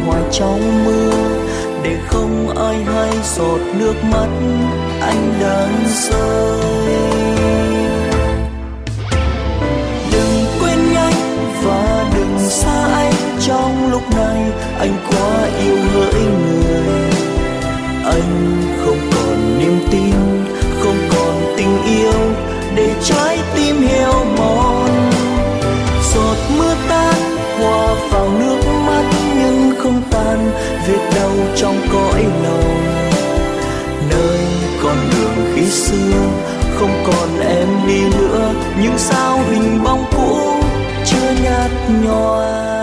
hoài trong mưa, để không ai hay giọt nước mắt anh đang rơi. Đừng quên anh và đừng xa anh trong lúc này, anh quá yêu hỡi người. Anh không còn niềm tin, không còn tình yêu để trái tim hiu mòn. Giọt mưa tan hòa vào nước mắt nhưng không tan vết đau trong cõi lòng. Nơi con đường khi xưa không còn em đi nữa, nhưng sao hình bóng cũ chưa nhạt nhòa.